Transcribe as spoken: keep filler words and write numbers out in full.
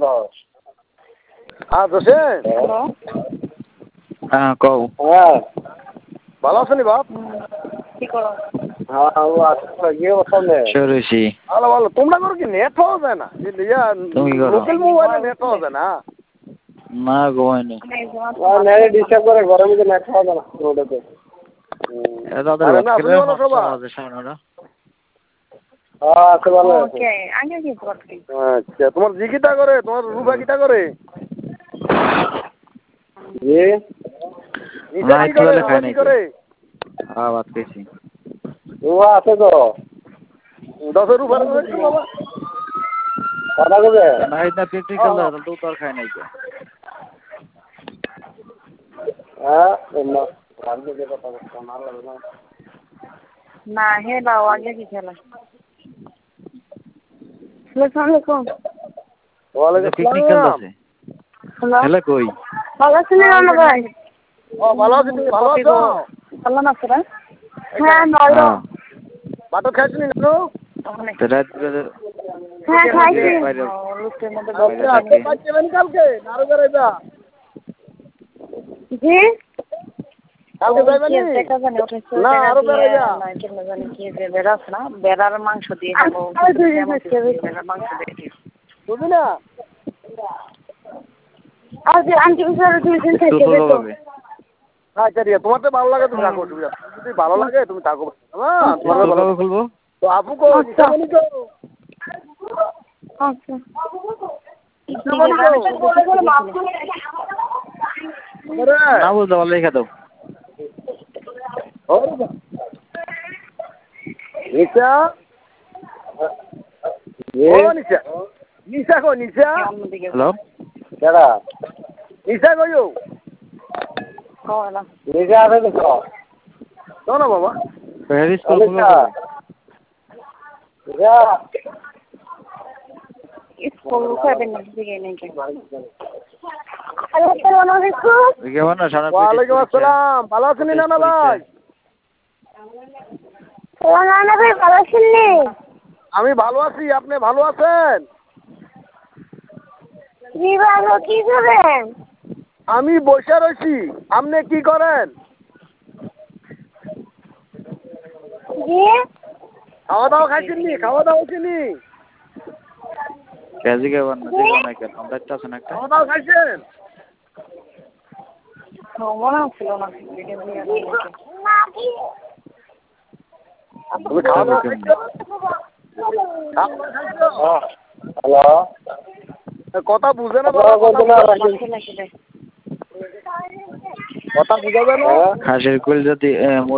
হ্যাঁ জোসেন হ্যাঁ কও হ্যাঁ ভালো আছো নি বাপ কি করো হ্যাঁ ও আসলে গিয়ে বসলে সরেছি ভালো ভালো তোমরা করো কি নেট পাওয়া যায় না ইয়া তুমি কি করো? লোকাল মোবাইলে নেট পাওয়া যায় না না ঘুমাইনি নেট ডিস্টার্ব করে গরমে তো নেট পাওয়া যায় না রোডেতে তাদের আরে বাদ না, করে তুমি বলো সবাই। বাজে সাড়ে নটা হ্যাঁ আছে ভালো আছে ওকে আগে কি করতে আচ্ছা তোমার জি কিটা করে তোমার রূপা কিটা করে জি নিচে কি করে রূপা কি করে হ্যাঁ বাদ পেয়েছি রূপা আছে তো দশ রূপার কি বাবা কথা কবে নাই না প্র্যাকটিক্যাল দাও তো তো আর খাই নাই কে হ্যাঁ না রামকে যে কথা বলছো না লাগে না না হে দাও আগে কি খেলা আসসালামু আলাইকুম ওয়ালাইকুম পিকনিক আসসালাম খেলতেছে হ্যালো খেলে কই ভালো আছেন রানা ভাই ও ভালো আছি তুমি ভালো আছো ভালো না স্যার হ্যাঁ ভালো বাটো খাইছো নি নানু তো রাত করে হ্যাঁ খাইছি বাইরে লুটের মধ্যে বাইরে বসে থাকি বাচ্চা বেন কালকে নারু করে যা জি কালকে যাইবে নি দেখা জানি উঠেছে না আরো বেড়ে যা না কেন জানি কি যে বেড়াস না বেড়ার মাংস দিয়ে দেবো মাংস দিয়ে বুঝলি না আজ আন্টি স্যার দুইজন তো থেকে তো হবে আচ্ছা ঠিক আছে তোমার তো ভালো লাগে তুমি রাখো অসুবিধা যদি ভালো লাগে তুমি থাকো হ্যাঁ তোমার তো ভালো কবে খুলবো তো আপু কো নিশামণি কো আচ্ছা না বলতে পারলে রেখে দাও নিশা ও নিশা নিশা কো নিশা হ্যালো কেডা নিশা কইও নিশা আছে তো তো না বাবা প্যারিস স্কুল খুলবো নিশা স্কুল খাবেন না দিকে নেই আসসালামু আলাইকুম কেমন না সারা ওয়ালাইকুম আসসালাম ভালো আছেন নানা ভাই নানা ভাই ভালো আছেন নি আমি ভালো আছি আপনি ভালো আছেন জি ভালো কি করেন আমি বসে রয়েছি আপনি কি করেন জি খাওয়া দাওয়া খাইছেন নি খাওয়া দাওয়া হয়েছেনি কেজি কেমন না দেখো না কেন আমরা একটা আছে না একটা খাওয়া দাওয়া খাইছেন মনে হচ্ছিল না তুমি খাওয়া দাওয়া খাইছো হ্যালো কথা বুঝে না বাবা কথা বুঝা যায় না হাঁসের কুল যদি